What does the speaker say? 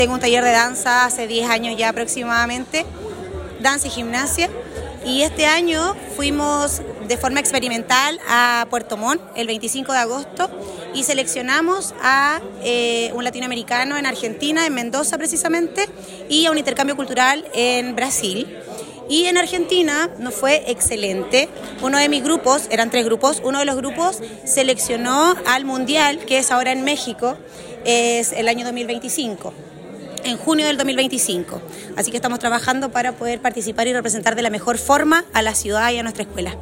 Tengo un taller de danza hace 10 años ya aproximadamente, danza y gimnasia, y este año fuimos de forma experimental a Puerto Montt el 25 de agosto y seleccionamos a un latinoamericano en Argentina, en Mendoza precisamente, y a un intercambio cultural en Brasil. Y en Argentina nos fue excelente. Uno de mis grupos, eran 3 grupos, uno de los grupos seleccionó al Mundial, que es ahora en México, es el año 2025. En junio del 2025. Así que estamos trabajando para poder participar y representar de la mejor forma a la ciudad y a nuestra escuela.